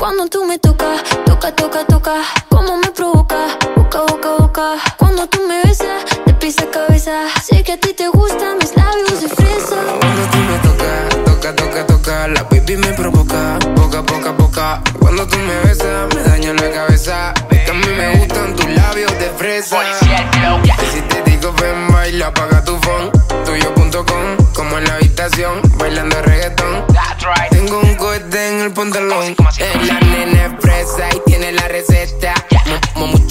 Cuando tú me tocas, toca, toca, toca, como me provoca, boca, boca, boca. Cuando tú me besas, de pies a cabeza, sé que a ti te gustan mis labios de fresa. Cuando tú me tocas, toca, toca, toca, la baby me provoca, boca, boca, boca. Cuando tú me besas, me daña la cabeza, es que a mí me gustan tus labios de fresa. Y si te digo ven, baila, apaga tu phone, tuyo.com, como en la habitación, bailando reggaetón. Tengo un cohete en el pantalón, la nena es fresa y tiene la receta.